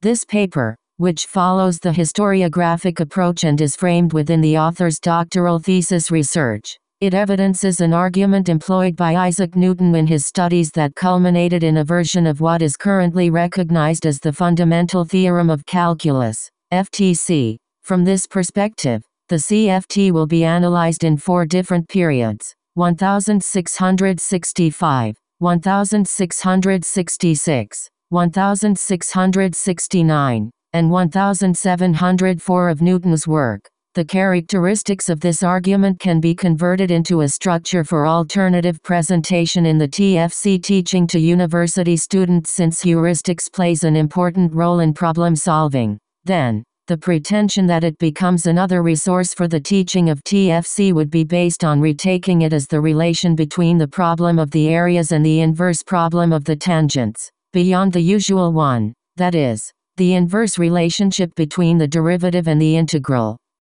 This paper, which follows the historiographic approach and is framed within the author's doctoral thesis research, it evidences an argument employed by Isaac Newton in his studies that culminated in a version of what is currently recognized as the fundamental theorem of calculus, FTC. From this perspective, the CFT will be analyzed in 4 different periods: 1665, 1666, 1669, and 1704 of Newton's work. The characteristics of this argument can be converted into a structure for alternative presentation in the TFC teaching to university students, since heuristics plays an important role in problem solving. Then, the pretension that it becomes another resource for the teaching of TFC would be based on retaking it as the relation between the problem of the areas and the inverse problem of the tangents, beyond the usual one, that is, the inverse relationship between the derivative and the integral.